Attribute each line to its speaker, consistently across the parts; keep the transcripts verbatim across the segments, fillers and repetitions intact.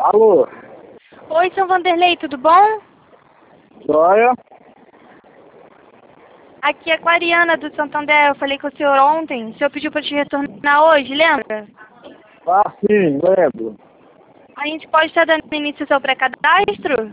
Speaker 1: Alô?
Speaker 2: Oi, seu Vanderlei, tudo bom?
Speaker 1: Joia?
Speaker 2: Aqui é a Aquariana do Santander. Eu falei com o senhor ontem. O senhor pediu para te retornar hoje, lembra?
Speaker 1: Ah, sim, lembro.
Speaker 2: A gente pode estar dando início ao seu pré-cadastro?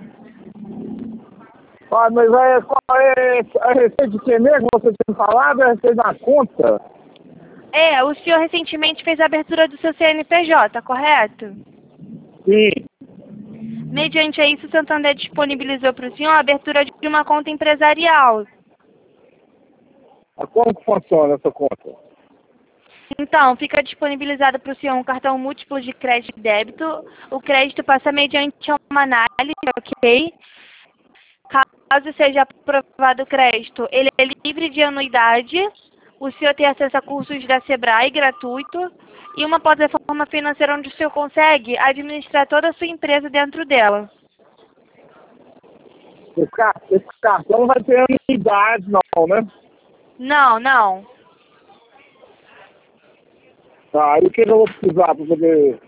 Speaker 1: Ah, mas é, qual é a receita de que mesmo você tinha falado? É a receita da conta?
Speaker 2: É, o senhor recentemente fez a abertura do seu C N P J, correto?
Speaker 1: Sim.
Speaker 2: Mediante a isso, o Santander disponibilizou para o senhor a abertura de uma conta empresarial.
Speaker 1: Ah, como que funciona essa conta?
Speaker 2: Então, fica disponibilizado para o senhor um cartão múltiplo de crédito e débito. O crédito passa mediante uma análise, ok? Caso seja aprovado o crédito, ele é livre de anuidade. O senhor tem acesso a cursos da Sebrae gratuito e uma plataforma financeira onde o senhor consegue administrar toda a sua empresa dentro dela.
Speaker 1: Esse, car esse cartão não vai ter anuidade, não, né?
Speaker 2: Não, não.
Speaker 1: Tá, e o que eu vou precisar para poder...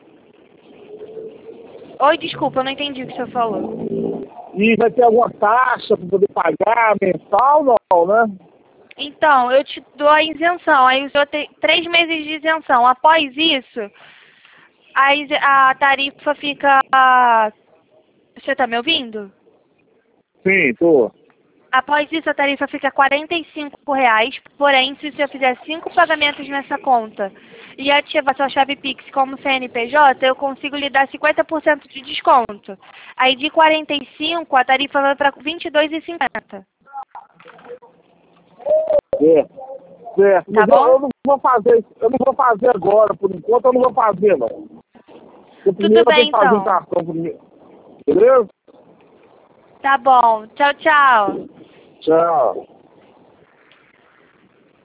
Speaker 2: Oi, desculpa, eu não entendi o que o senhor falou.
Speaker 1: E vai ter alguma taxa para poder pagar mensal, não, né?
Speaker 2: Então, eu te dou a isenção. Aí o senhor tem três meses de isenção. Após isso, a, ise- a tarifa fica... Você está me ouvindo?
Speaker 1: Sim, tô.
Speaker 2: Após isso, a tarifa fica quarenta e cinco reais, porém, se o senhor fizer cinco pagamentos nessa conta e ativar sua chave Pix como C N P J, eu consigo lhe dar cinquenta por cento de desconto. Aí de quarenta e cinco, a tarifa vai para vinte e dois reais e cinquenta centavos.
Speaker 1: Certo, certo.
Speaker 2: Tá
Speaker 1: Mas eu,
Speaker 2: bom?
Speaker 1: eu não vou fazer, eu não vou fazer agora, por enquanto eu não vou fazer, não. Porque
Speaker 2: Tudo
Speaker 1: primeiro eu tenho
Speaker 2: bem,
Speaker 1: que fazer o
Speaker 2: então.
Speaker 1: cartão primeiro. Beleza?
Speaker 2: Tá bom. Tchau, tchau.
Speaker 1: Tchau.